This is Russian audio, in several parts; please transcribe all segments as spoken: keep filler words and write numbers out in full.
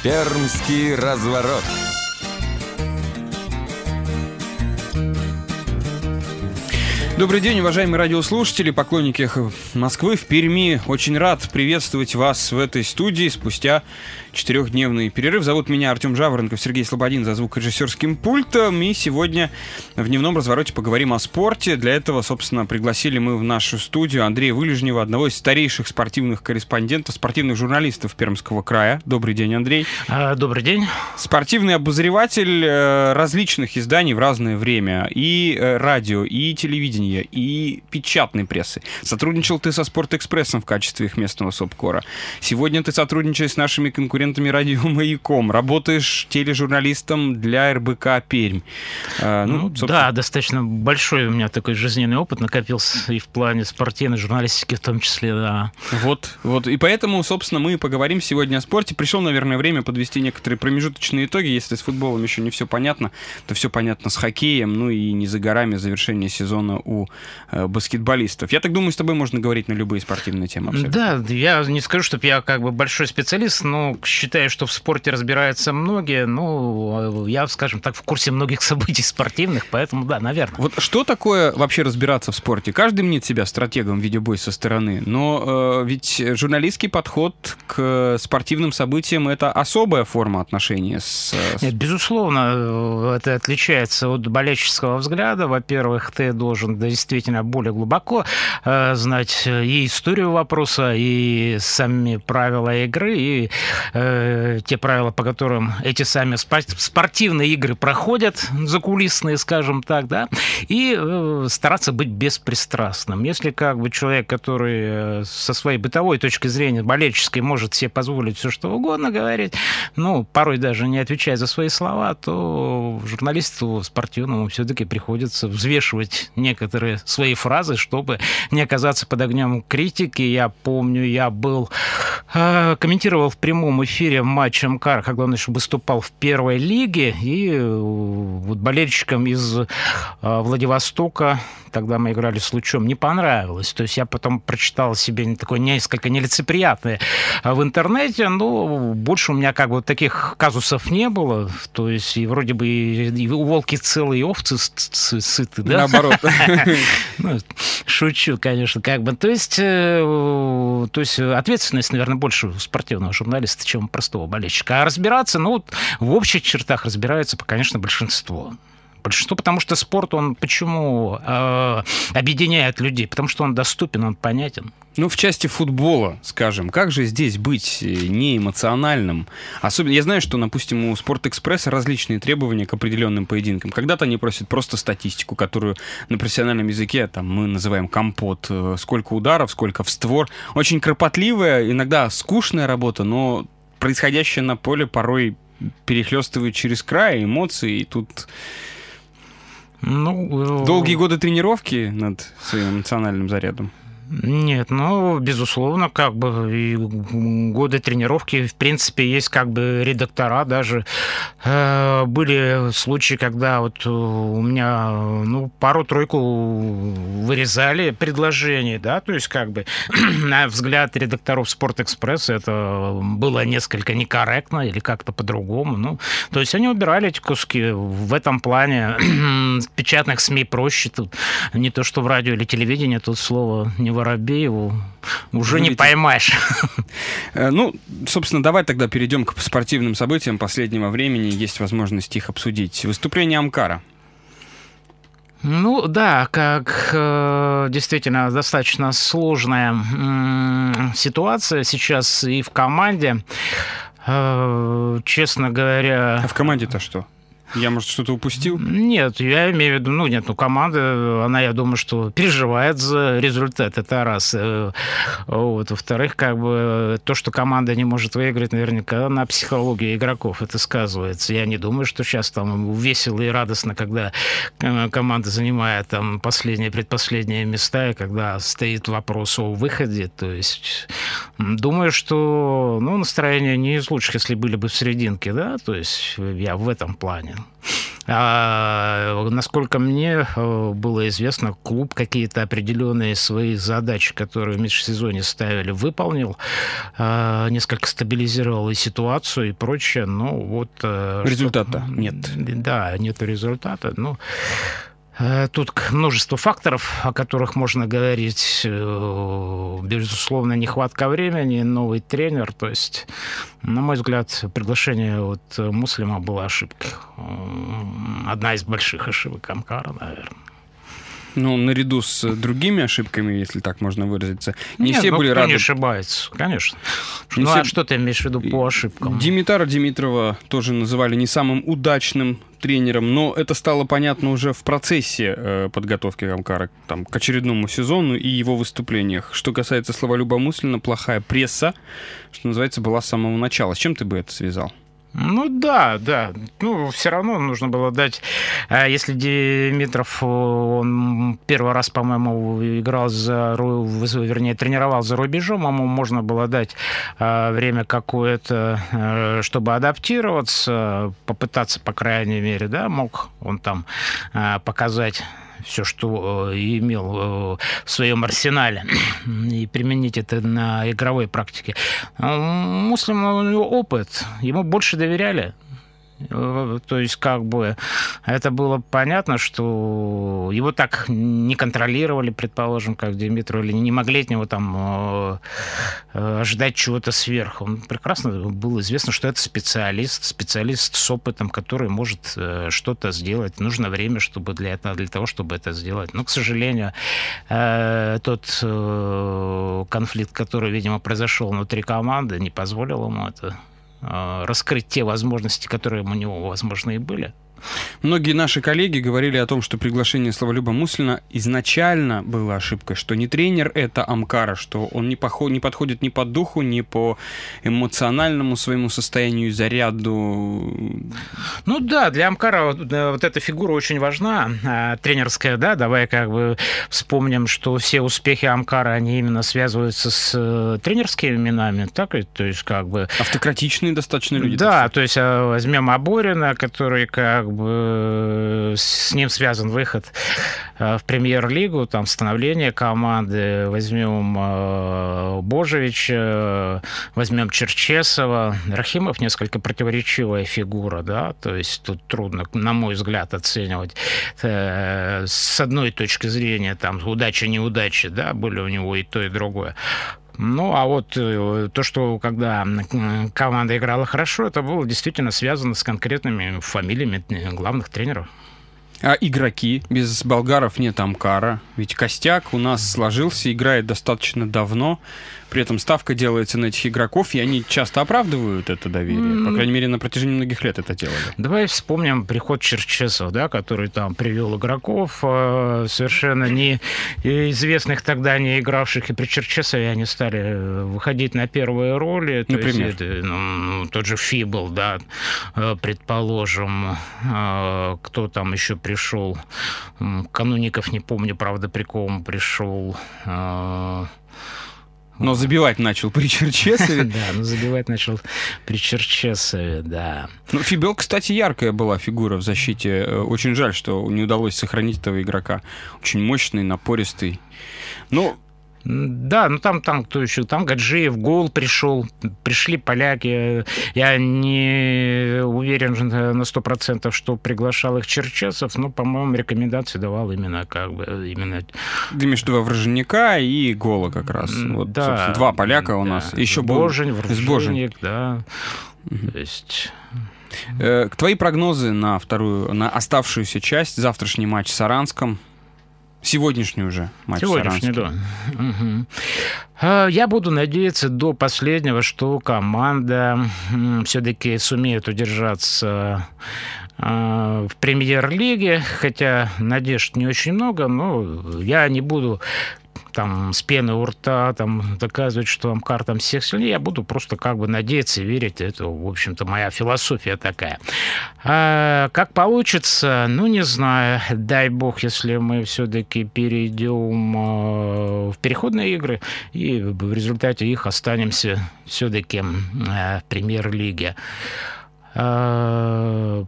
Пермский разворот. Добрый день, уважаемые радиослушатели, поклонники Москвы в Перми. Очень рад приветствовать вас в этой студии спустя четырехдневный перерыв. Зовут меня Артем Жаворонков, Сергей Слободин за звукорежиссерским пультом. И сегодня в дневном развороте поговорим о спорте. Для этого, собственно, пригласили мы в нашу студию Андрея Вылежнева, одного из старейших спортивных корреспондентов, спортивных журналистов Пермского края. Добрый день, Андрей. Добрый день. Спортивный обозреватель различных изданий в разное время. И радио, и телевидение, и печатной прессы. Сотрудничал ты со «Спортэкспрессом» в качестве их местного субкора. Сегодня ты сотрудничаешь с нашими конкурентами «Радио Маяком». Работаешь тележурналистом для эр бэ ка «Пермь». А, ну, ну, собственно... Да, достаточно большой у меня такой жизненный опыт накопился и в плане спортивной журналистики в том числе, да. Вот, вот. И поэтому, собственно, мы поговорим сегодня о спорте. Пришло, наверное, время подвести некоторые промежуточные итоги. Если с футболом еще не все понятно, то все понятно с хоккеем. Ну и не за горами завершение сезона у э, баскетболистов. Я так думаю, с тобой можно говорить на любые спортивные темы. Абсолютно. Да, я не скажу, что я как бы большой специалист, но считаю, что в спорте разбираются многие. Ну, я, скажем так, в курсе многих событий спортивных, поэтому да, наверное. Вот что такое вообще разбираться в спорте? Каждый мнит себя стратегом видеобой со стороны, но э, ведь журналистский подход к спортивным событиям — это особая форма отношения с... Нет, безусловно, это отличается от болельческого взгляда. Во-первых, ты должен действительно более глубоко э, знать и историю вопроса, и сами правила игры, и э, те правила, по которым эти сами спортивные игры проходят, закулисные, скажем так, да, и э, стараться быть беспристрастным. Если как бы человек, который со своей бытовой точки зрения, болельческой, может себе позволить все что угодно говорить, ну, порой даже не отвечая за свои слова, то журналисту спортивному все-таки приходится взвешивать некоторые свои фразы, чтобы не оказаться под огнем критики. Я помню, я был э, комментировал в прямом эфире матч МКАР, когда он еще выступал в первой лиге, и э, вот болельщикам из э, Владивостока, тогда мы играли с Лучом, не понравилось. То есть я потом прочитал себе такое несколько нелицеприятное в интернете, но больше у меня как бы таких казусов не было. То есть и вроде бы и, и волки целые, и овцы сыты, да? Наоборот. Ну, шучу, конечно, как бы. То есть, э, то есть ответственность, наверное, больше у спортивного журналиста, чем у простого болельщика. А разбираться, ну, в общих чертах разбираются, конечно, большинство. Большинство, потому что спорт, он почему э, объединяет людей? Потому что он доступен, он понятен. Ну, в части футбола, скажем, как же здесь быть неэмоциональным? Особенно, я знаю, что, допустим, у «Спортэкспресса» различные требования к определенным поединкам. Когда-то они просят просто статистику, которую на профессиональном языке там, мы называем компот. Сколько ударов, сколько в створ. Очень кропотливая, иногда скучная работа, но происходящее на поле порой перехлестывает через край эмоции, и тут... Ну, долгие годы тренировки над своим эмоциональным зарядом? Нет, ну, безусловно, как бы и годы тренировки, в принципе, есть как бы редактора даже. Э, были случаи, когда вот у меня, ну, пару-тройку вырезали предложений, да, то есть как бы на взгляд редакторов «Спортэкспресса» это было несколько некорректно или как-то по-другому, ну, то есть они убирали эти куски. В этом плане печатных СМИ проще, тут не то, что в радио или телевидении, тут слово не воробей, его уже Видите? Не поймаешь. Ну, собственно, давай тогда перейдем к спортивным событиям последнего времени. Есть возможность их обсудить. Выступление АМКАРа. Ну да, как э, действительно достаточно сложная э, ситуация сейчас и в команде. Э, честно говоря... А в команде-то что? Я, может, что-то упустил? Нет, я имею в виду, ну, нет, ну, команда, она, я думаю, что переживает за результат, это раз. Вот. Во-вторых, как бы, то, что команда не может выиграть, наверняка на психологии игроков это сказывается. Я не думаю, что сейчас там весело и радостно, когда команда занимает там последние, предпоследние места, и когда стоит вопрос о выходе, то есть думаю, что, ну, настроение не из лучших, если были бы в серединке, да, то есть я в этом плане. А, насколько мне было известно, клуб какие-то определенные свои задачи, которые в межсезонье ставили, выполнил, а, несколько стабилизировал и ситуацию, и прочее. Ну, вот, результата что... нет. Да, нет результата. Ну, тут множество факторов, о которых можно говорить. Безусловно, нехватка времени, новый тренер. То есть, на мой взгляд, приглашение от Муслима было ошибкой. Одна из больших ошибок Амкара, наверное. Ну, наряду с другими ошибками, если так можно выразиться, не Нет, все ну, были кто рады. Не ошибается, конечно. Не ну, все... а что ты имеешь в виду по ошибкам? Димитара Димитрова тоже называли не самым удачным тренером, но это стало понятно уже в процессе э, подготовки Амкара там, к очередному сезону и его выступлениях. Что касается Славолюба Муслина, плохая пресса, что называется, была с самого начала. С чем ты бы это связал? Ну да, да. Ну, все равно нужно было дать... Если Димитров, он первый раз, по-моему, играл за... Вернее, тренировал за рубежом, ему можно было дать время какое-то, чтобы адаптироваться, попытаться, по крайней мере, да, мог он там показать все, что имел в своем арсенале, и применить это на игровой практике. Муслим, у него опыт, ему больше доверяли. То есть, как бы, это было понятно, что его так не контролировали, предположим, как Димитров, или не могли от него там ожидать чего-то сверху. Он прекрасно было известно, что это специалист, специалист с опытом, который может что-то сделать. Нужно время, чтобы для этого, для того, чтобы это сделать. Но, к сожалению, тот конфликт, который, видимо, произошел внутри команды, не позволил ему это раскрыть те возможности, которые у него, возможно, и были. Многие наши коллеги говорили о том, что приглашение Славолюба Муслина изначально было ошибкой, что не тренер это Амкара, что он не, поход, не подходит ни по духу, ни по эмоциональному своему состоянию и заряду. Ну да, для Амкара вот, вот эта фигура очень важна, тренерская, да, давай как бы вспомним, что все успехи Амкара, они именно связываются с тренерскими именами, так ведь, то есть как бы... Автократичные достаточно люди. Да, то есть возьмем Аборина, который как Как бы с ним связан выход в премьер-лигу, там становление команды. Возьмем Божевича, возьмем Черчесова. Рахимов несколько противоречивая фигура, да, то есть тут трудно, на мой взгляд, оценивать. С одной точки зрения, там, удача-неудача, да, были у него и то, и другое. Ну, а вот то, что когда команда играла хорошо, это было действительно связано с конкретными фамилиями главных тренеров. А игроки? Без болгаров нет Амкара. Ведь костяк у нас сложился, играет достаточно давно. При этом ставка делается на этих игроков, и они часто оправдывают это доверие. По крайней мере, на протяжении многих лет это делали. Давай вспомним приход Черчесова, да, который там привел игроков, совершенно не известных тогда, не игравших. И при Черчесове они стали выходить на первые роли. Например? То есть, ну, тот же Фибл, да, предположим. Кто там еще пришел? Кануников, не помню, правда, при ком пришел. Но забивать начал при Черчесове. Да, но забивать начал при Черчесове, да. Ну, Фибел, кстати, яркая была фигура в защите. Очень жаль, что не удалось сохранить этого игрока. Очень мощный, напористый. Ну... Да, ну там, там кто еще? Там Гаджиев, Гол пришел, пришли поляки. Я не уверен на сто процентов, что приглашал их Черчесов, но, по-моему, рекомендации давал именно как бы... Именно... Ты имеешь в виду Враженняка и Гола как раз. Вот, да, два поляка у да. нас. Еще Божень, был... Враженняк, да. Угу. То есть... Э, твои прогнозы на вторую, на оставшуюся часть, завтрашний матч с Саранском? Сегодняшний уже матч Сегодняшний, да. Угу. Я буду надеяться до последнего, что команда все-таки сумеет удержаться в премьер-лиге, хотя надежд не очень много, но я не буду там с пены у рта там доказывать, что Амкар там всех сильнее, я буду просто как бы надеяться и верить. Это, в общем-то, моя философия такая. А как получится, ну, не знаю. Дай бог, если мы все-таки перейдем в переходные игры и в результате их останемся все-таки в премьер-лиге.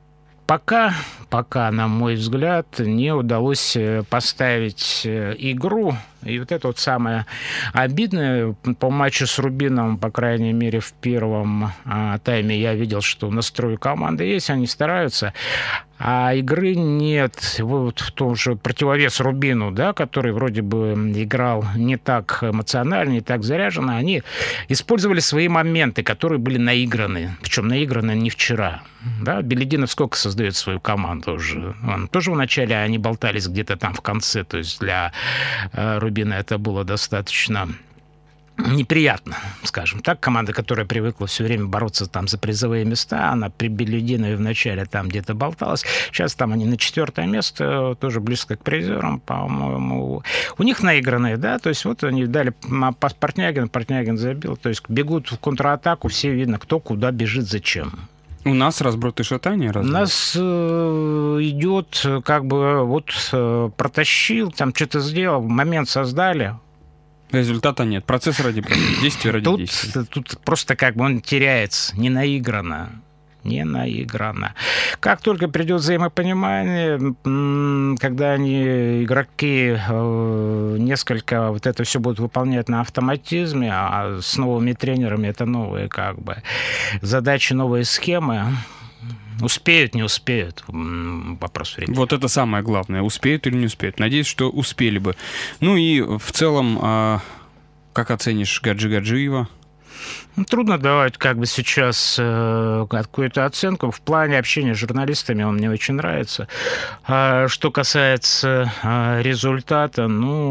пока, пока, на мой взгляд, не удалось поставить игру. И вот это вот самое обидное. По матчу с Рубином, по крайней мере, в первом а, тайме я видел, что настрой команды есть, они стараются. А игры нет. Вот в том же противовес Рубину, да, который вроде бы играл не так эмоционально, не так заряженно, они использовали свои моменты, которые были наиграны. Причем наиграны не вчера. Да? Белединов сколько создает свою команду уже? Он тоже вначале они болтались где-то там в конце. То есть для Рубина это было достаточно неприятно, скажем так. Команда, которая привыкла все время бороться там за призовые места, она при Белединове вначале там где-то болталась. Сейчас там они на четвертое место, тоже близко к призерам, по-моему. У них наигранные, да, то есть вот они дали пас Портнягину, Портнягин забил, то есть бегут в контратаку, все видно, кто куда бежит, зачем. У нас разброд и шатание? Разве? У нас э, идет, как бы, вот э, протащил, там что-то сделал, момент создали. Результата нет. Процесс ради процесса, действия ради тут, действия. Тут просто как бы он теряется, не наиграно. Не наиграно. Как только придет взаимопонимание, когда они, игроки, несколько вот это все будут выполнять на автоматизме, а с новыми тренерами это новые как бы задачи, новые схемы, успеют, не успеют, вопрос времени. Вот это самое главное, успеют или не успеют. Надеюсь, что успели бы. Ну и в целом, как оценишь Гаджи Гаджиева? Трудно давать как бы сейчас э, какую-то оценку. В плане общения с журналистами он мне очень нравится. А что касается э, результата,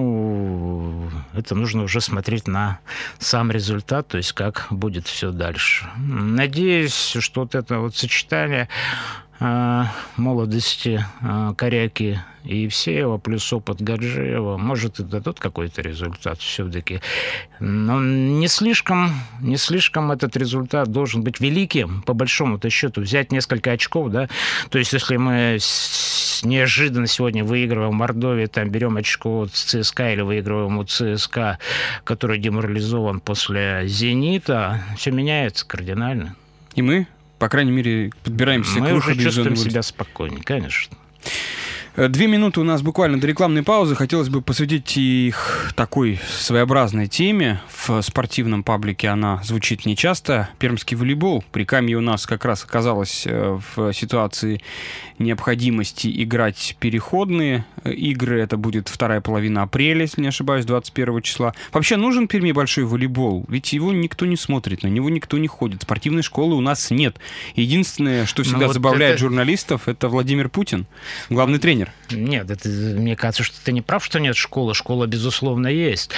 ну, это нужно уже смотреть на сам результат, то есть как будет все дальше. Надеюсь, что вот это вот сочетание э, молодости э, Коряки и Евсеева плюс опыт Гаджиева, может, и дадут какой-то результат все-таки. Но не слишком, не слишком этот результат должен быть великим, по большому-то счету. Взять несколько очков, да, то есть если мы неожиданно сегодня выигрываем в Мордовии, там берем очко от ЦСКА или выигрываем у ЦСКА, который деморализован после «Зенита», все меняется кардинально. И мы, по крайней мере, подбираемся мы к выходу уже чувствуем из зоны себя спокойнее, конечно. Две минуты у нас буквально до рекламной паузы. Хотелось бы посвятить их такой своеобразной теме. В спортивном паблике она звучит нечасто. Пермский волейбол. Прикамье у нас как раз оказалось в ситуации необходимости играть переходные игры. Это будет вторая половина апреля, если не ошибаюсь, двадцать первого числа. Вообще нужен Перми большой волейбол? Ведь его никто не смотрит, на него никто не ходит. Спортивной школы у нас нет. Единственное, что всегда вот забавляет это... журналистов, это Владимир Путин, главный тренер. Нет, это, мне кажется, что ты не прав, что нет школы. Школа, безусловно, есть.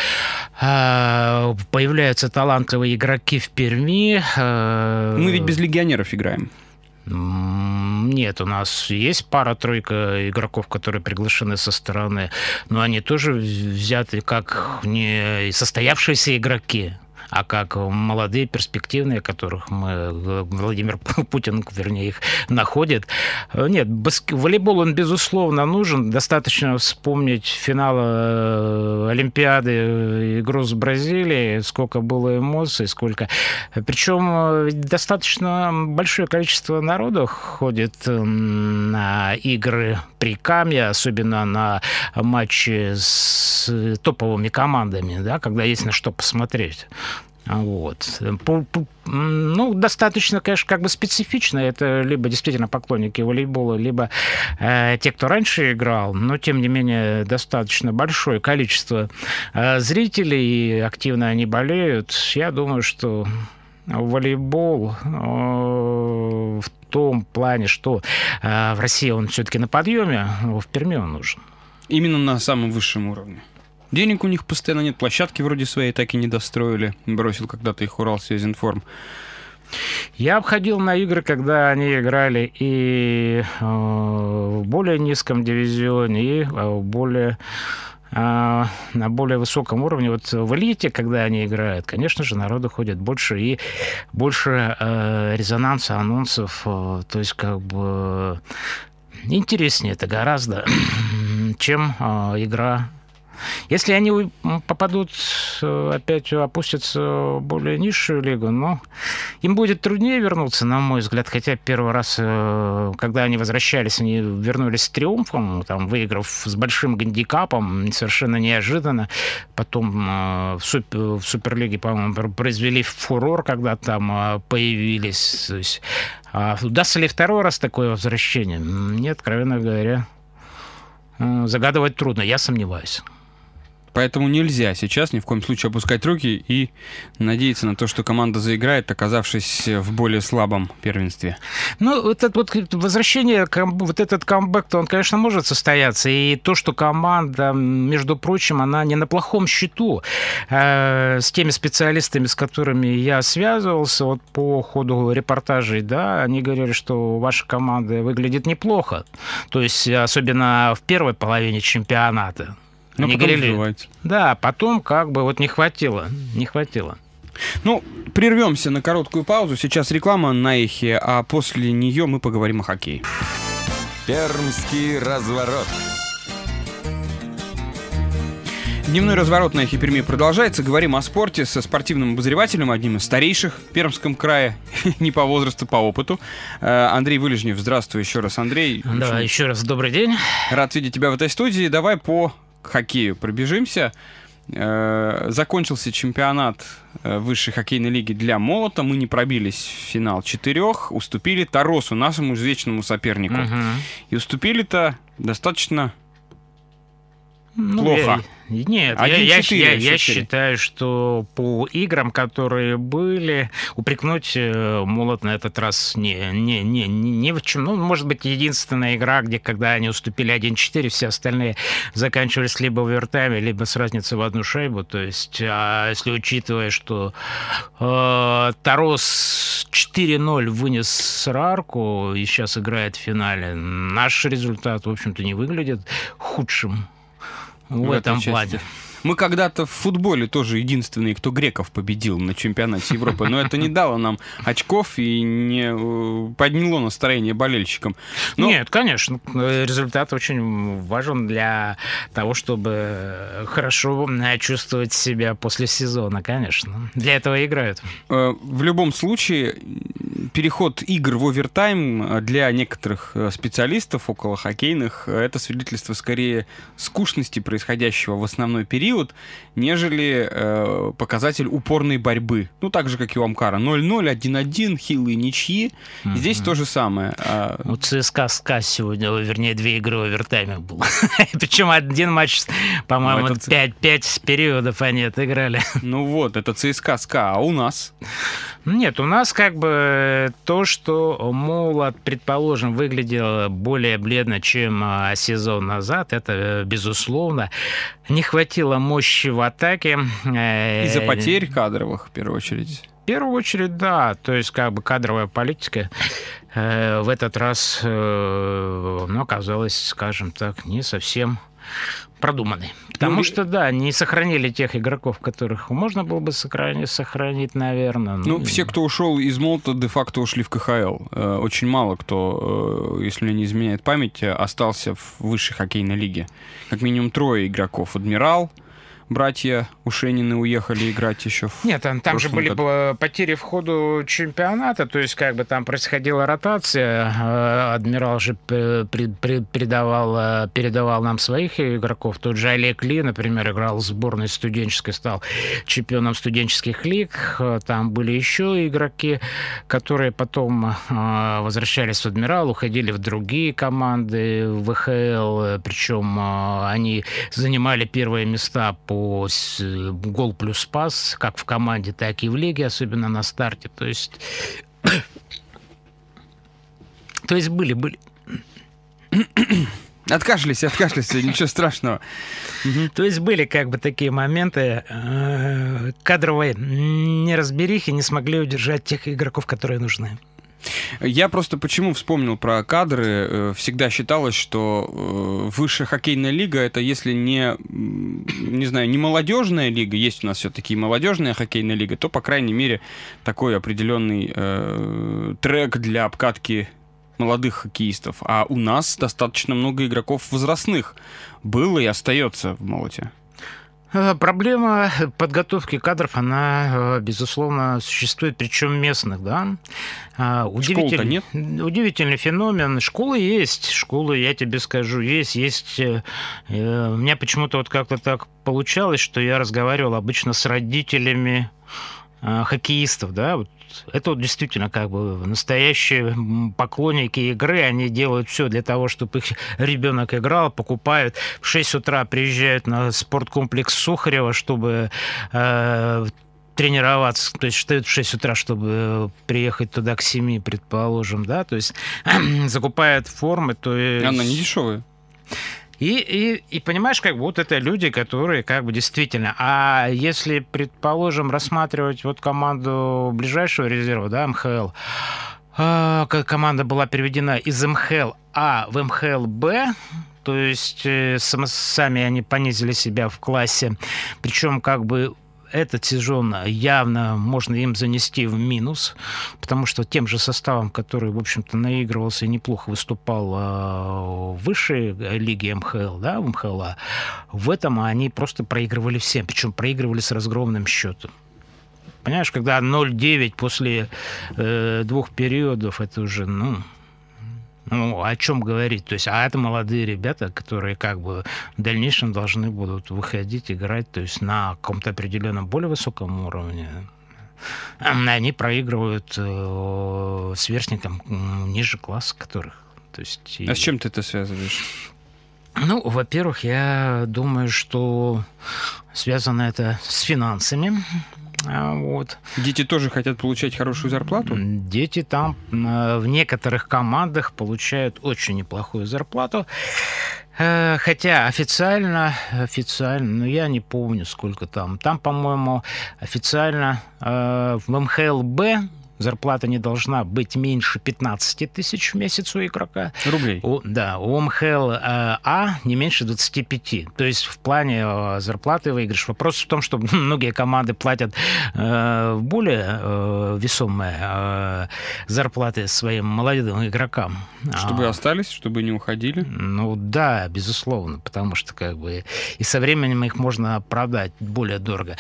А, появляются талантливые игроки в Перми. А... Мы ведь без легионеров играем. Нет, у нас есть пара-тройка игроков, которые приглашены со стороны, но они тоже взяты как не состоявшиеся игроки, а как молодые, перспективные, которых мы, Владимир Путин, вернее, их находит. Нет, баск... волейбол, он, безусловно, нужен. Достаточно вспомнить финал Олимпиады, игру с Бразилией, сколько было эмоций, сколько... Причем достаточно большое количество народу ходит на игры Прикамья, особенно на матчи с топовыми командами, да, когда есть на что посмотреть. Вот. Ну, достаточно, конечно, как бы специфично. Это либо действительно поклонники волейбола, либо э, те, кто раньше играл, но, тем не менее, достаточно большое количество э, зрителей, и активно они болеют. Я думаю, что волейбол э, в том плане, что э, в России он все-таки на подъеме, в Перми он нужен. Именно на самом высшем уровне. Денег у них постоянно нет, площадки вроде своей так и не достроили. Бросил когда-то их Уралсвязинформ. Я обходил на игры, когда они играли и э, в более низком дивизионе, и в более, э, на более высоком уровне. Вот в элите, когда они играют, конечно же, народу ходит больше, и больше э, резонанса, анонсов. Э, то есть, как бы, интереснее это гораздо, чем э, игра Если они попадут, опять опустятся в более низшую лигу, ну, им будет труднее вернуться, на мой взгляд, хотя первый раз, когда они возвращались, они вернулись с триумфом, там, выиграв с большим гандикапом, совершенно неожиданно. Потом в, супер, в Суперлиге, по-моему, произвели фурор, когда там появились. То есть, а удастся ли второй раз такое возвращение? Мне, откровенно говоря, загадывать трудно, я сомневаюсь. Поэтому нельзя сейчас ни в коем случае опускать руки и надеяться на то, что команда заиграет, оказавшись в более слабом первенстве. Ну, вот это вот возвращение, вот этот камбэк-то, он, конечно, может состояться. И то, что команда, между прочим, она не на плохом счету. С теми специалистами, с которыми я связывался, вот по ходу репортажей, да, они говорили, что ваша команда выглядит неплохо. То есть, особенно в первой половине чемпионата. Но Они потом говорили, взрывается. Да, потом как бы вот не хватило, не хватило. Ну, прервемся на короткую паузу. Сейчас реклама на эхе, а после нее мы поговорим о хоккее. Пермский разворот. Дневной разворот на эхе Перми продолжается. Говорим о спорте со спортивным обозревателем, одним из старейших в Пермском крае, не по возрасту, по опыту. Андрей Вылежнев. Здравствуй еще раз, Андрей. Да, Очень еще раз добрый день. Рад видеть тебя в этой студии. Давай по хоккею пробежимся. Закончился чемпионат высшей хоккейной лиги для Молота. Мы не пробились в финал четырех, уступили Таросу, нашему извечному сопернику. Угу. И уступили-то достаточно ну, плохо. Я, нет, я, я, я, я считаю, что по играм, которые были, упрекнуть Молот на этот раз не, не, не, не, не в чем. Ну, может быть, единственная игра, где, когда они уступили один-четыре, все остальные заканчивались либо в овертайме, либо с разницей в одну шайбу. То есть, а если учитывая, что э, Тарос четыре ноль вынес Рарку и сейчас играет в финале, наш результат, в общем-то, не выглядит худшим. В, в этом плане. Мы когда-то в футболе тоже единственные, кто греков победил на чемпионате Европы, но это не дало нам очков и не подняло настроение болельщикам. Но... Нет, конечно, результат очень важен для того, чтобы хорошо чувствовать себя после сезона, конечно. Для этого играют. В любом случае, переход игр в овертайм для некоторых специалистов около хоккейных — это свидетельство скорее скучности происходящего в основной период, нежели э, показатель упорной борьбы. Ну, так же, как и у Амкара. ноль ноль, один один, хилые ничьи. Mm-hmm. Здесь то же самое. У ЦСКА СКА сегодня, вернее, две игры в овертайме было. Причем один матч, по-моему, ну, это... пять периодов они отыграли. Ну вот, это ЦСКА СКА, а у нас? Нет, у нас как бы то, что Молот, предположим, выглядел более бледно, чем сезон назад, это безусловно. Не хватило мощи в атаке. Из-за потерь кадровых, в первую очередь. В первую очередь, да. То есть, как бы кадровая политика э, в этот раз э, ну, оказалась, скажем так, не совсем продуманной. Потому ну, что, да, не сохранили тех игроков, которых можно было бы сохранить, сохранить наверное. Ну, ну, все, кто ушел из Молота, де-факто ушли в ка ха эл. Очень мало кто, если мне не изменяет память, остался в высшей хоккейной лиге. Как минимум трое игроков. Адмирал, братья Ушенины уехали играть еще в Нет, там, там же были году. потери в ходу чемпионата, то есть как бы там происходила ротация. Адмирал же передавал, передавал нам своих игроков. Тот же Олег Ли, например, играл в сборной студенческой, стал чемпионом студенческих лиг. Там были еще игроки, которые потом возвращались в Адмирал, уходили в другие команды в вэ ха эл, причем они занимали первые места по гол плюс пас, как в команде, так и в лиге, особенно на старте. То есть, то есть были, были. Откашлялись, откашлялись, ничего страшного. То есть были как бы такие моменты кадровой неразберихи, не смогли удержать тех игроков, которые нужны. Я просто почему вспомнил про кадры. Всегда считалось, что высшая хоккейная лига — это если не, не знаю, не молодежная лига, есть у нас все-таки молодежная хоккейная лига, то, по крайней мере, такой определенный э, трек для обкатки молодых хоккеистов. А у нас достаточно много игроков возрастных было и остается в Молоте. Проблема подготовки кадров, она, безусловно, существует, причем местных, да. Школ-то нет? Удивительный феномен. Школы есть, школы, я тебе скажу, есть. Есть. У меня почему-то вот как-то так получалось, что я разговаривал обычно с родителями хоккеистов, да, вот. Это вот действительно как бы настоящие поклонники игры, они делают все для того, чтобы их ребенок играл, покупают. В шесть утра приезжают на спорткомплекс Сухарева, чтобы э, тренироваться, то есть встают в шесть утра, чтобы приехать туда к семи, предположим, да, то есть закупают формы, то есть... Она не дешевая. И, и, и понимаешь, как бы вот это люди, которые как бы действительно... А если, предположим, рассматривать вот команду ближайшего резерва, да, эм ха эл, э, команда была переведена из эм ха эл А в эм ха эл Б, то есть э, сам, сами они понизили себя в классе, причем как бы этот сезон явно можно им занести в минус, потому что тем же составом, который, в общем-то, наигрывался и неплохо выступал в высшей лиге эм ха эл, да, в эм ха эл А, в этом они просто проигрывали всем, причем проигрывали с разгромным счетом. Понимаешь, когда ноль девять после э, двух периодов, это уже, ну... Ну, о чем говорить? То есть, а это молодые ребята, которые как бы в дальнейшем должны будут выходить, играть, то есть на каком-то определенном более высоком уровне. Они проигрывают э, сверстникам ниже класса которых. То есть, а с чем ты это связываешь? Ну, во-первых, я думаю, что связано это с финансами. Вот. Дети тоже хотят получать хорошую зарплату? Дети там в некоторых командах получают очень неплохую зарплату. Хотя официально, официально, ну я не помню, сколько там. Там, по-моему, официально в эм ха эл Б зарплата не должна быть меньше пятнадцать тысяч в месяц у игрока. Рублей? У, да, у эм ха эл А не меньше двадцать пять. То есть в плане зарплаты выигрыш. Вопрос в том, что многие команды платят э, более э, весомые э, зарплаты своим молодым игрокам. Чтобы а, остались, чтобы не уходили? Ну да, безусловно, потому что как бы и со временем их можно продать более дорого.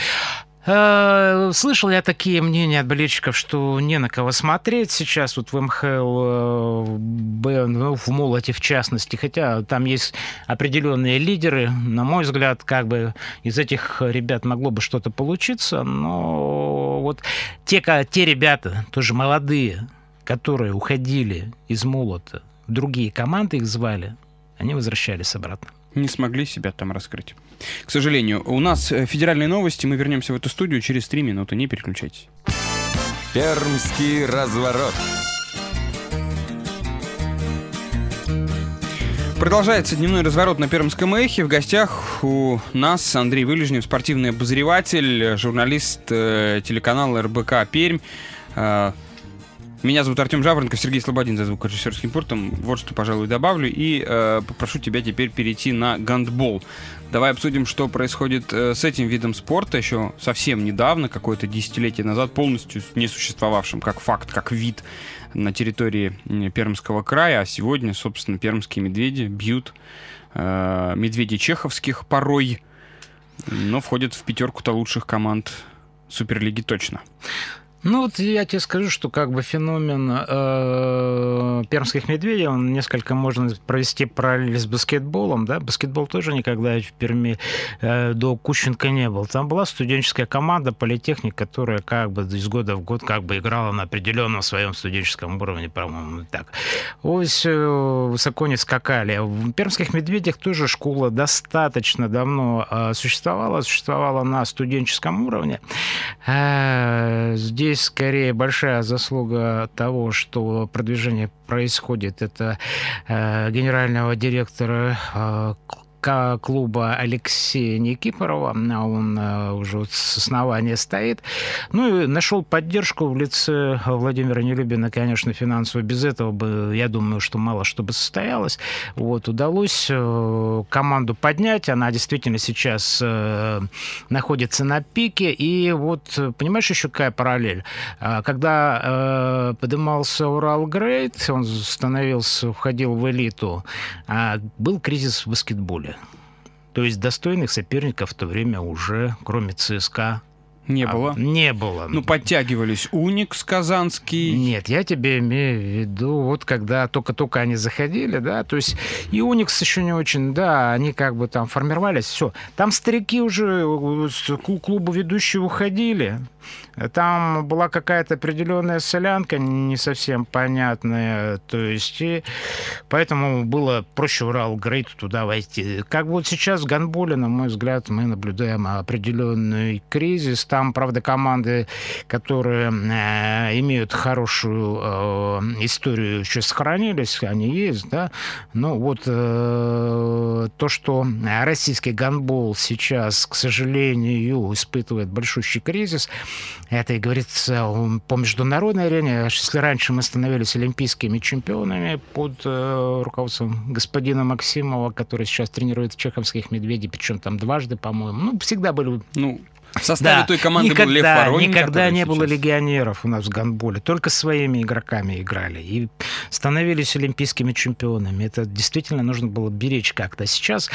Слышал я такие мнения от болельщиков, что не на кого смотреть сейчас вот в эм ха эл Б, ну, в Молоте в частности, хотя там есть определенные лидеры, на мой взгляд, как бы из этих ребят могло бы что-то получиться, но вот те, те ребята, тоже молодые, которые уходили из Молота, другие команды их звали, они возвращались обратно. Не смогли себя там раскрыть. К сожалению, у нас федеральные новости. Мы вернемся в эту студию через три минуты. Не переключайтесь. Пермский разворот. Продолжается дневной разворот на Пермском эхе. В гостях у нас Андрей Вылежнев, спортивный обозреватель, журналист э, телеканала эр бэ ка Пермь. Э, Меня зовут Артем Жаворонков, Сергей Слободин за звукорежиссерским пультом. Вот что, пожалуй, добавлю. И э, попрошу тебя теперь перейти на гандбол. Давай обсудим, что происходит э, с этим видом спорта. Еще совсем недавно, какое-то десятилетие назад, полностью не существовавшим как факт, как вид на территории Пермского края. А сегодня, собственно, пермские медведи бьют э, медведей чеховских порой, но входят в пятерку-то лучших команд Суперлиги точно. Ну вот я тебе скажу, что как бы феномен э, пермских медведей, он несколько можно провести параллель с баскетболом, да, баскетбол тоже никогда в Перми э, до Кущенко не был. Там была студенческая команда «Политехник», которая как бы из года в год как бы играла на определенном своем студенческом уровне, по-моему, так. Ось э, высоко не скакали. В пермских медведях тоже школа достаточно давно э, существовала, существовала на студенческом уровне. Э, здесь Здесь скорее большая заслуга того, что продвижение происходит. Это э, генерального директора э, клуба Алексея Никифорова, он э, уже вот с основания стоит. Ну и нашел поддержку в лице Владимира Нелюбина, конечно, финансово. Без этого бы, я думаю, что мало что бы состоялось. Вот, удалось э, команду поднять, она действительно сейчас э, находится на пике. И вот, понимаешь, еще какая параллель? Когда э, поднимался Урал Грейд, он становился, входил в элиту, э, был кризис в баскетболе. То есть достойных соперников в то время уже, кроме ЦСКА, Не было. А, не было. Ну, подтягивались Уникс казанский. Нет, я тебе имею в виду, вот когда только-только они заходили, да, то есть и Уникс еще не очень, да, они как бы там формировались, все. Там старики уже к клубу ведущие уходили. Там была какая-то определенная солянка, не совсем понятная, то есть, и поэтому было проще Урал Грейт туда войти. Как вот сейчас в гандболе, на мой взгляд, мы наблюдаем определенный кризис. Там, правда, команды, которые э, имеют хорошую э, историю, еще сохранились, они есть, да, но вот э, то, что российский гандбол сейчас, к сожалению, испытывает большущий кризис, это и говорится по международной арене. Если раньше мы становились олимпийскими чемпионами под э, руководством господина Максимова, который сейчас тренирует чеховских медведей, причем там дважды, по-моему, ну, всегда были... Ну, в составе да, той команды никогда, был Лев Воронин. Никогда не сейчас... было легионеров у нас в гандболе. Только своими игроками играли. И становились олимпийскими чемпионами. Это действительно нужно было беречь как-то. Сейчас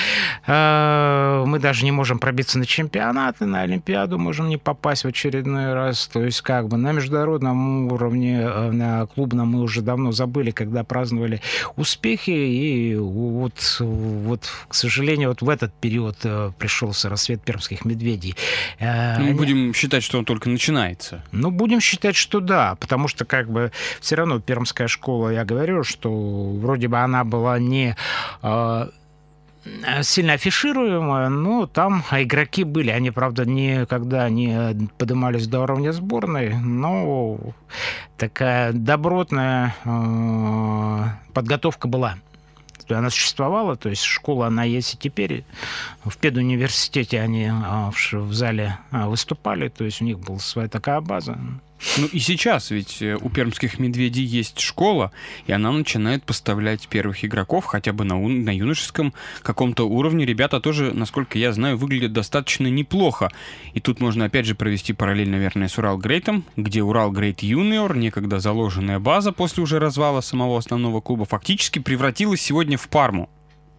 э, мы даже не можем пробиться на чемпионаты, на Олимпиаду можем не попасть в очередной раз. То есть как бы на международном уровне, э, на клубном мы уже давно забыли, когда праздновали успехи. И вот, вот к сожалению, вот в этот период э, пришелся рассвет пермских медведей. Ну, мы будем считать, что он только начинается. Ну, будем считать, что да, потому что как бы все равно пермская школа, я говорю, что вроде бы она была не э, сильно афишируемая, но там игроки были. Они, правда, никогда не поднимались до уровня сборной, но такая добротная э, подготовка была. Она существовала, то есть школа, она есть и теперь. В педуниверситете они в зале выступали, то есть у них была своя такая база. Ну и сейчас ведь у пермских медведей есть школа, и она начинает поставлять первых игроков хотя бы на, на юношеском каком-то уровне. Ребята тоже, насколько я знаю, выглядят достаточно неплохо. И тут можно опять же провести параллель, наверное, с Урал Грейтом, где Урал Грейт Юниор, некогда заложенная база после уже развала самого основного клуба, фактически превратилась сегодня в Парму.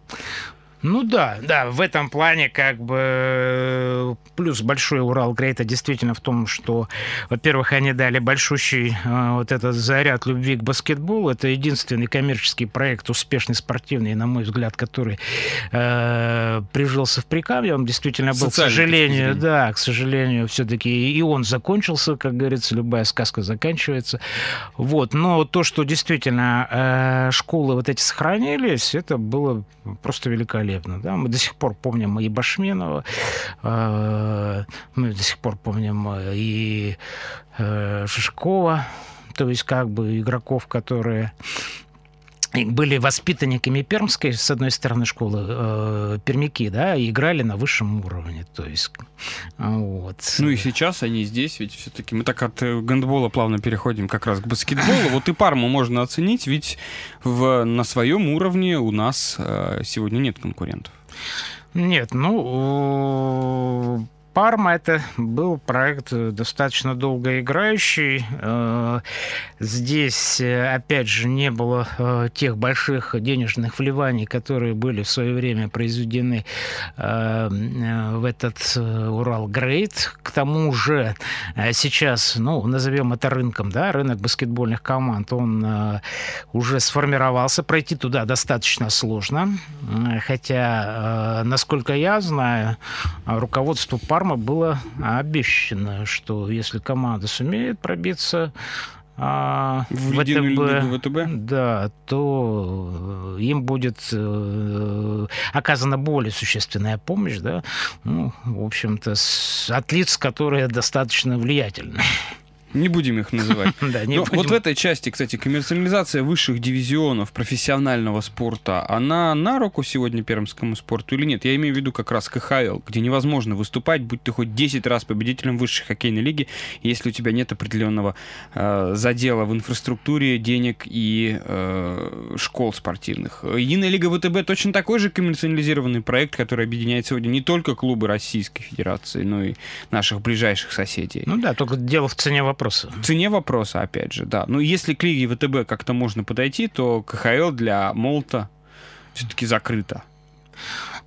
Ну да, да, в этом плане как бы плюс большой Урал Грейта действительно в том, что, во-первых, они дали большущий э, вот этот заряд любви к баскетболу. Это единственный коммерческий проект, успешный, спортивный, на мой взгляд, который э, прижился в Прикамье. Он действительно был, Социальный, к сожалению, да, к сожалению, все-таки и он закончился, как говорится, любая сказка заканчивается. Вот, но то, что действительно э, школы вот эти сохранились, это было просто великолепно. Да? Мы до сих пор помним и Башменова, э, мы до сих пор помним и э, Шишкова, то есть как бы игроков, которые были воспитанниками пермской, с одной стороны, школы, э, пермяки, да, и играли на высшем уровне, то есть вот. Ну и сейчас они здесь, ведь все-таки мы так от гандбола плавно переходим как раз к баскетболу. Вот и Парму можно оценить, ведь в, на своем уровне у нас э, сегодня нет конкурентов. Нет, ну... Парма — это был проект достаточно долгоиграющий. Здесь, опять же, не было тех больших денежных вливаний, которые были в свое время произведены в этот Урал Грейт. К тому же сейчас, ну, назовем это рынком, да, рынок баскетбольных команд, он уже сформировался. Пройти туда достаточно сложно. Хотя, насколько я знаю, руководству Пармы было обещано, что если команда сумеет пробиться а, в, в ВТБ, ВТБ, да, то им будет э, оказана более существенная помощь, да, ну, в общем-то, с, от лиц, которые достаточно влиятельны. Не будем их называть. Да, не Но будем. Вот в этой части, кстати, коммерциализация высших дивизионов профессионального спорта, она на руку сегодня пермскому спорту или нет? Я имею в виду как раз ка ха эл, где невозможно выступать, будь ты хоть десять раз победителем высшей хоккейной лиги, если у тебя нет определенного э, задела в инфраструктуре, денег и э, школ спортивных. Единая лига вэ тэ бэ точно такой же коммерциализированный проект, который объединяет сегодня не только клубы Российской Федерации, но и наших ближайших соседей. Ну да, только дело в цене вопроса. В цене вопроса, опять же, да. Но если к лиге вэ тэ бэ как-то можно подойти, то ка ха эл для молота все-таки закрыто.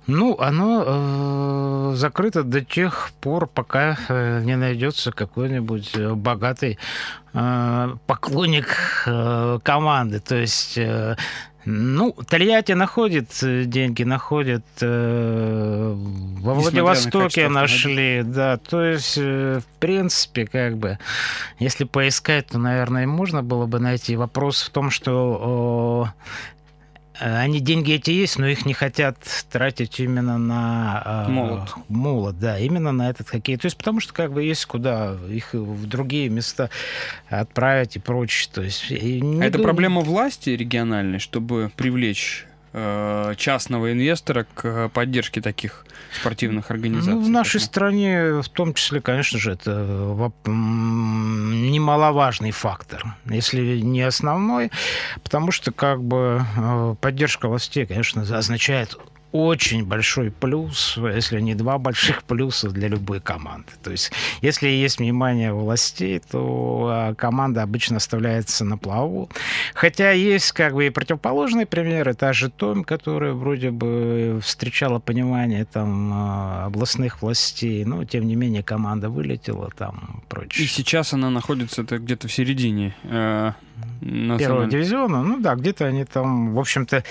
Ну, оно э, закрыто до тех пор, пока э, не найдется какой-нибудь богатый э, поклонник э, команды. То есть, э, ну, Тольятти находит деньги, находит э, во Владивостоке нашли, да. То есть, э, в принципе, как бы, если поискать, то, наверное, можно было бы найти. Вопрос в том, что э, они, деньги эти есть, но их не хотят тратить именно на э, молот. молот, да, именно на этот хоккей. То есть потому что как бы есть куда их в другие места отправить и прочее. То есть, и а это дум... проблема власти региональной, чтобы привлечь э, частного инвестора к поддержке таких спортивных организаций? Ну, в нашей стране, в том числе, конечно же, это немаловажный фактор, если не основной, потому что как бы поддержка властей, конечно, означает очень большой плюс, если не два больших плюса для любой команды. То есть, если есть внимание властей, то команда обычно оставляется на плаву. Хотя есть как бы и противоположные примеры. Та же Томь, которая вроде бы встречала понимание там областных властей, но тем не менее команда вылетела там прочее. И сейчас она находится где-то в середине э, первого дивизиона. Ну да, где-то они там, в общем-то,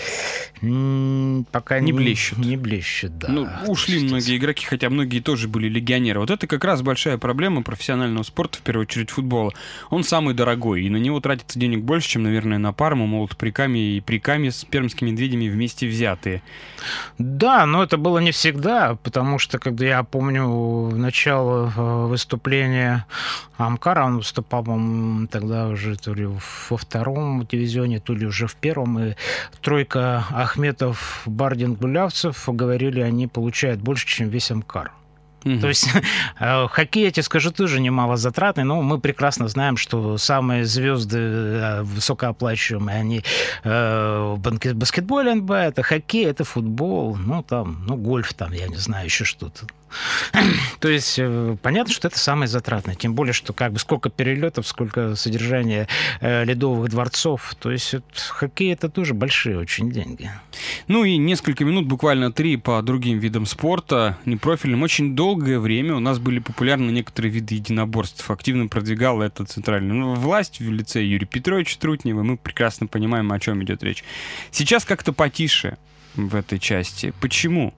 пока не не блещут. Не блещут, да. Ну, ушли есть, многие игроки, хотя многие тоже были легионеры. Вот это как раз большая проблема профессионального спорта, в первую очередь футбола. Он самый дорогой, и на него тратится денег больше, чем, наверное, на Парму, Молот-Прикамье и Прикамье с пермскими медведями вместе взятые. Да, но это было не всегда, потому что, когда я помню начало выступления Амкара, он выступал, по-моему, тогда уже то ли во втором дивизионе, то ли уже в первом, и тройка Ахметов, Бардин, Гулявцев, говорили, они получают больше, чем весь Амкар. Mm-hmm. То есть хоккей, я тебе скажу, тоже немало затратный, но мы прекрасно знаем, что самые звезды высокооплачиваемые, они э, в баскетболе эн бэ а, это хоккей, это футбол, ну там, ну гольф там, я не знаю, еще что-то. То есть понятно, что это самое затратное, тем более, что как бы сколько перелетов, сколько содержания э, ледовых дворцов, то есть это, хоккей это тоже большие очень деньги. Ну и несколько минут, буквально три, по другим видам спорта, непрофильным. Очень долгое время у нас были популярны некоторые виды единоборств, активно продвигала это центральная ну, власть в лице Юрия Петровича Трутнева, мы прекрасно понимаем, о чем идет речь. Сейчас как-то потише в этой части. Почему?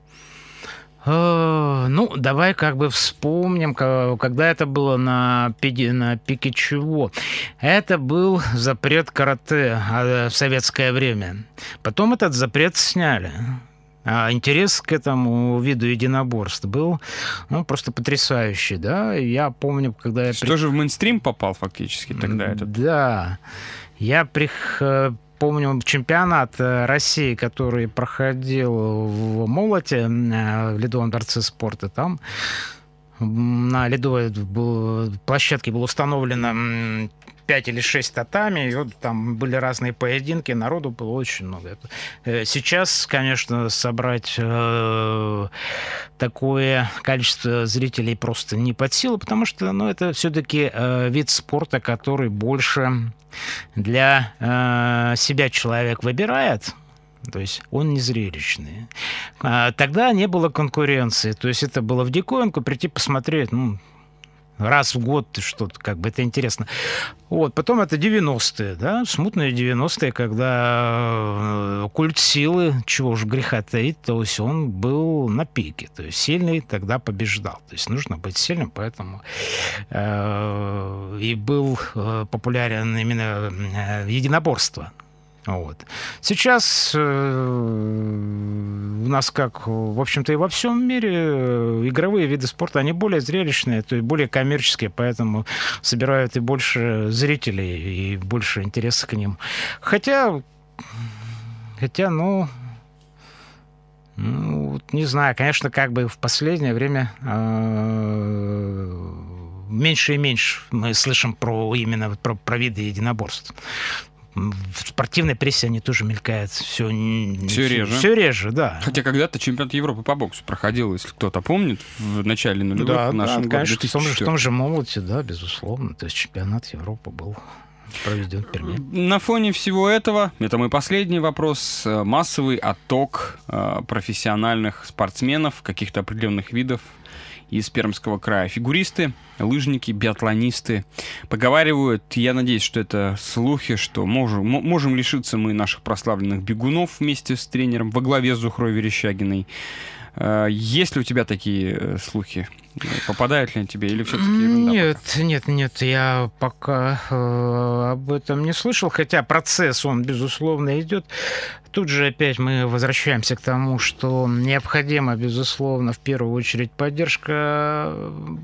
Ну, давай как бы вспомним, когда это было на пике, на пике чего. Это был запрет карате в советское время. Потом этот запрет сняли. А интерес к этому виду единоборств был ну, просто потрясающий, да. Я помню, когда я... Что же в мейнстрим попал фактически тогда этот? Да. Я прих... Помню чемпионат России, который проходил в Молоте, в Ледовом дворце спорта. Там на ледовой площадке было установлено пять или шесть татами, и вот там были разные поединки, народу было очень много. Сейчас, конечно, собрать э, такое количество зрителей просто не под силу, потому что ну, это все-таки э, вид спорта, который больше для э, себя человек выбирает. То есть он не зрелищный. А тогда не было конкуренции. То есть это было в диковинку прийти посмотреть, ну, раз в год что-то, как бы это интересно. Вот, потом это девяностые, да, смутные девяностые, когда культ силы, чего уж греха таить, то есть он был на пике, то есть сильный тогда побеждал. То есть нужно быть сильным, поэтому э, и был э, популярен именно э, единоборство. Вот. Сейчас э, у нас, как, в общем-то, и во всем мире э, игровые виды спорта, они более зрелищные, то есть более коммерческие, поэтому собирают и больше зрителей, и больше интереса к ним. Хотя, хотя, ну, ну не знаю, конечно, как бы в последнее время э, меньше и меньше мы слышим про именно про, про виды единоборств. В спортивной прессе они тоже мелькают все, все реже. Все реже, да. Хотя когда-то чемпионат Европы по боксу проходил, если кто-то помнит, в начале нулевых, да, в нашем да, году конечно, в том, же, в том же Молоте, да, безусловно. То есть чемпионат Европы был проведен в Перми. На фоне всего этого, это мой последний вопрос, массовый отток профессиональных спортсменов каких-то определенных видов из Пермского края. Фигуристы, лыжники, биатлонисты поговаривают, я надеюсь, что это слухи, что можем, можем лишиться мы наших прославленных бегунов вместе с тренером во главе с Зухрой Верещагиной. Есть ли у тебя такие слухи? Попадают ли они тебе или все-таки ерунда? Нет, пока? нет, нет, я пока э, об этом не слышал, хотя процесс, он, безусловно, идет. Тут же опять мы возвращаемся к тому, что необходима, безусловно, в первую очередь поддержка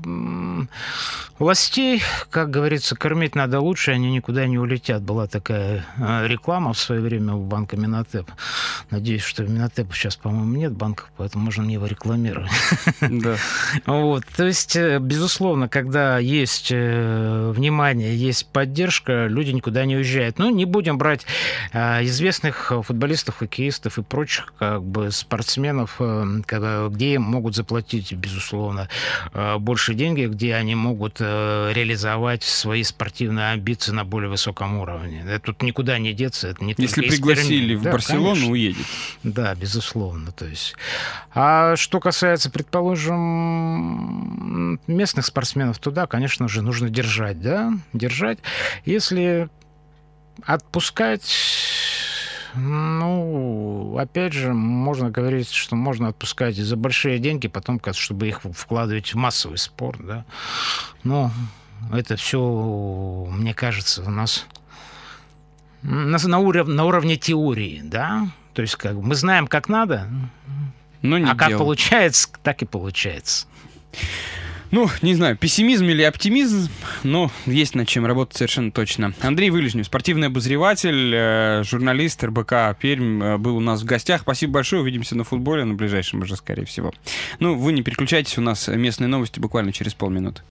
властей. Как говорится, кормить надо лучше, они никуда не улетят. Была такая реклама в свое время у банка Минотеп. Надеюсь, что Минотепа сейчас, по-моему, нет банка, поэтому можно мне его рекламировать. Да. Вот. То есть, безусловно, когда есть внимание, есть поддержка, люди никуда не уезжают. Ну, не будем брать известных футболистов, хоккеистов и прочих как бы спортсменов, где им могут заплатить, безусловно, больше деньги, где они могут реализовать свои спортивные амбиции на более высоком уровне. Тут никуда не деться. Это не Если пригласили в да, Барселону, конечно. Уедет. Да, безусловно. То есть. А что касается, предположим, местных спортсменов, то да, конечно же, нужно держать, да, держать. Если отпускать, ну, опять же, можно говорить, что можно отпускать за большие деньги, потом, чтобы их вкладывать в массовый спорт, да. Но это все, мне кажется, у нас на, на, уров, на уровне теории, да. То есть как мы знаем, как надо, но не а как дело. получается, так и получается. Ну, не знаю, пессимизм или оптимизм, но есть над чем работать совершенно точно. Андрей Вылежнев, спортивный обозреватель, э, журналист эр бэ ка Пермь, э, был у нас в гостях. Спасибо большое, увидимся на футболе, на ближайшем уже, скорее всего. Ну, вы не переключайтесь, у нас местные новости буквально через полминуты.